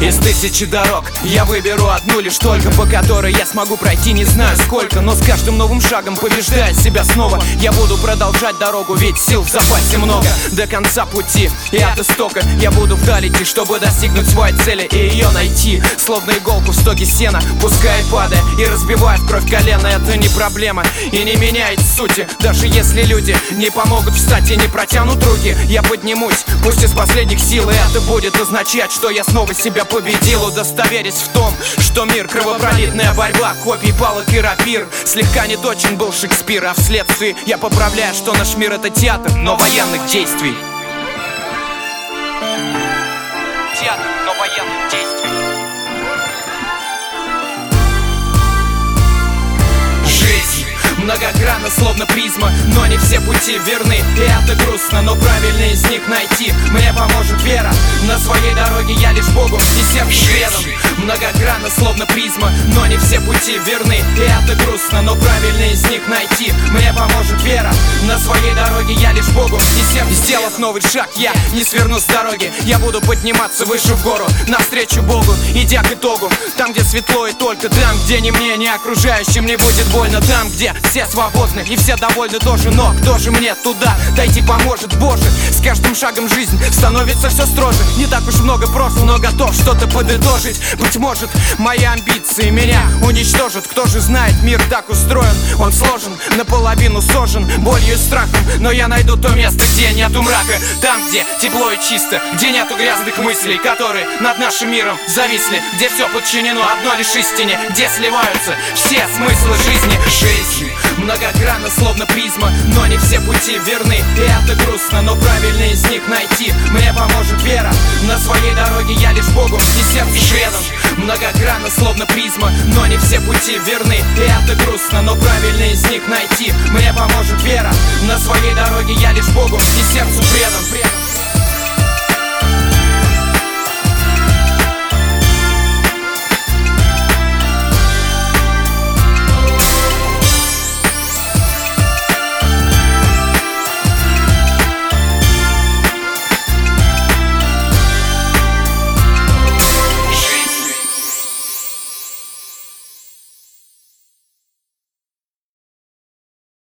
Из тысячи дорог я выберу одну лишь только, по которой я смогу пройти не знаю сколько. Но с каждым новым шагом, побеждая себя снова, я буду продолжать дорогу, ведь сил в запасе много. До конца пути и от истока я буду вдаль идти, чтобы достигнуть своей цели и ее найти. Словно иголку в стоге сена, пускай падая и разбивая в кровь колено. Это не проблема и не меняет сути. Даже если люди не помогут встать и не протянут руки, я поднимусь, пусть из последних сил. И это будет означать, что я снова себя победил, удостоверясь в том, что мир — кровопролитная борьба копий, палок и рапир. Слегка неточен был Шекспир, а вследствие я поправляю, что наш мир — это театр, но военных действий. Театр, но военных действий. Жизнь многогранна, словно призма, но не все пути верны. И это грустно, но правильно из них найти мне поможет вера. На своей дороге я лишь Богу и сердцу предан. Многогранна, словно призма, но не все пути верны. И это грустно, но правильно из них найти мне поможет вера. На своей дороге я лишь Богу и сердцу. Сделав новый шаг, я не сверну с дороги. Я буду подниматься выше в гору, навстречу Богу, идя к итогу. Там, где светло, и только там, где ни мне, ни окружающим не будет больно. Там, где все свободны и все довольны тоже. Но кто же мне туда дойти поможет? Боже, с каждым шагом жизнь становится все строже. Не так уж много прошлого, но готов что-то подытожить. Быть может, мои амбиции меня уничтожат. Кто же знает, мир так устроен, он сложен, наполовину сожжен болью и страхом. Но я найду то место, где нету мрака. Там, где тепло и чисто, где нету грязных мыслей, которые над нашим миром зависли. Где все подчинено одной лишь истине, где сливаются все смыслы жизни. Жизнь многогранна, словно призма, но не все пути верны. И это грустно, но правильно из них найти мне поможет вера. На своей дороге я лишь Богу и сердцу предан. Многогранна, словно призма, но не все пути верны. И это грустно, но правильно из них найти мне поможет вера. На своей дороге я лишь Богу и сердцу предан.